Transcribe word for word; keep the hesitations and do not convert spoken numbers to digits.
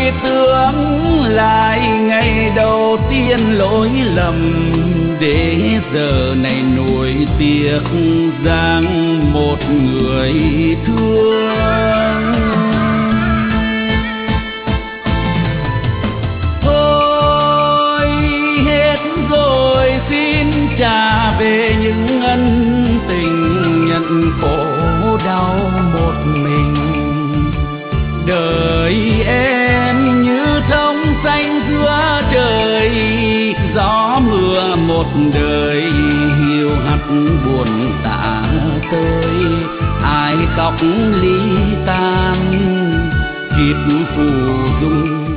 tưởng lại ngày đầu tiên lỗi lầm, để giờ này nuối tiếc rằng một người thương. Thôi hết rồi, xin trả về những ân tình, nhận khổ đau một mình. Đời em như thông xanh giữa trời, gió mưa một đời hiu hắt buồn tả tơi. Ai tóc ly tan, kiếp phù dung